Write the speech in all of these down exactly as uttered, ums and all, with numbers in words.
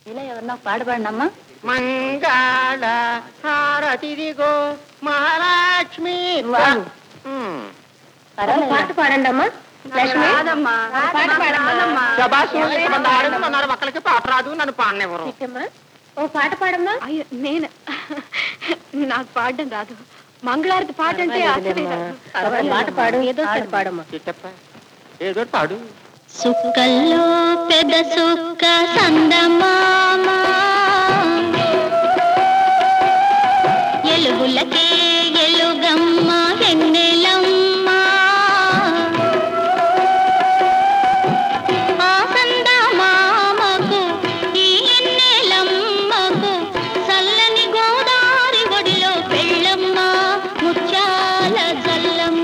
ఇలా ఎవరన్నా పాడబడినమ్మా. మంగళ హారతిదిగో మహాలక్ష్మి. పాట పాడండి అమ్మా. లక్ష్మి ఒక్కరికి పాట రాదు, నన్ను పాడనివ్వరు. ఓ పాట పాడమ్మా. అయ్యో నేను నాకు పాడడం రాదు. మంగళారతి పాట అంటే పాట పాడు, ఏదో పాడమ్మా. ఏదో పాడు. సుక్కల్లో పెద్ద సుక్క సందమామ ఎలుగులకే ఎలుగమ్మ వెన్నెలమ్మ ఆ సందమామకు ఈ ఎన్నెలమ్మకు చల్లని గోదారి ఒడిలో పెళ్ళమ్మ ముత్యాల జల్లమ్మ.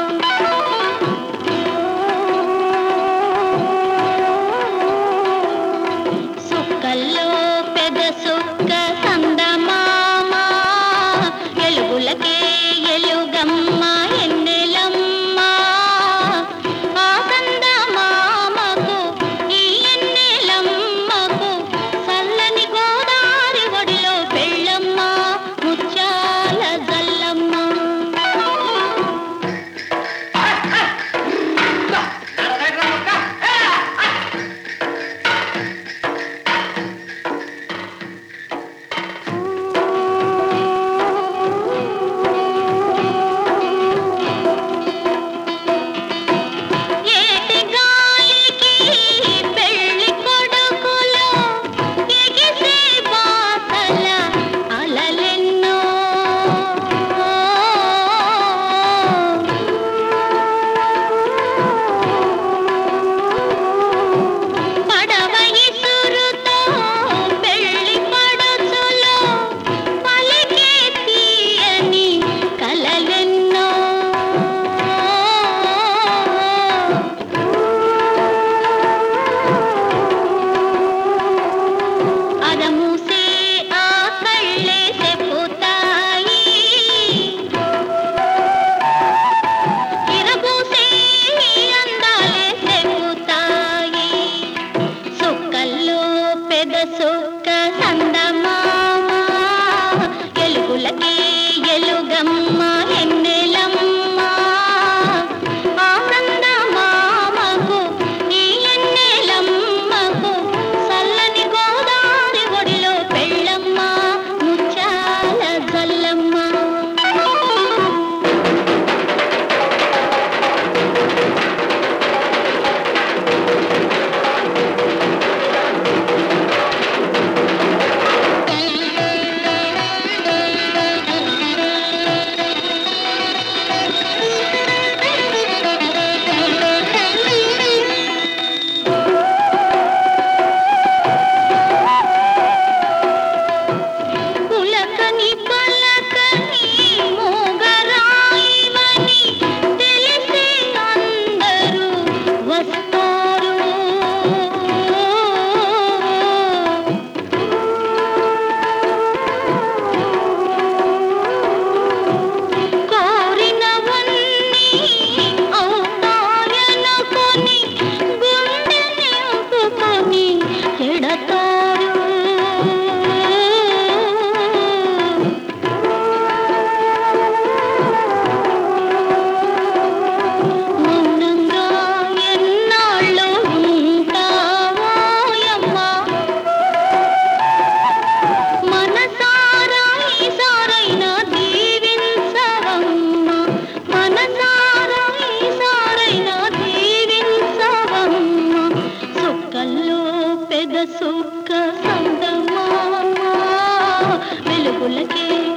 సుక్కల్లో పెద్ద సుక్క సందమామ ఎలుగులకే ఎలుగమ్మ ఎన్నెలమ్మ ఆ సందమామకు ఈ ఎన్నెలమ్మకు చల్లని గోదారి ఒడిలో పెళ్ళమ్మ ముత్యాల జల్లమ్మ. ఏటి గాలికి పెళ్లి కొడుకులో ఎగిసే బాసల అలలెన్నో పడవ ఇసురుతో పెళ్లి పడుచులో పలికే తీయని కలలెన్నో అరమూసే ఆ కళ్ళే చెప్పుతాయి ఇరబూసే అందాలే చెప్పుతాయి. సుక్కల్లో పెద్ద సుక్క సందమామ ఎలుగులకే ఎలుగమ్మ ఎన్నెలమ్మ ఆ సందమామకు ఈ ఎన్నెలమ్మకు చల్లని గోదారి ఒడిలో పెళ్ళమ్మ ముత్యాల జల్లమ్మ. పులకని పలకని మోగరాయివని తెలిసే అందరూ వస్తారు. కోరినవన్నీ అవుతాయనుకొని గుండె నింపుకొని ఎడతారు. మౌనంగా ఎన్నాళ్ళు ఉంటావోయమ్మా మనసారా ఈసారైనా దీవించవమ్మ మనసారా ఈసారైనా దీవించవమ్మ. సుక్కల్లో పెద్ద సుక్క సందమామ వెలుగులకే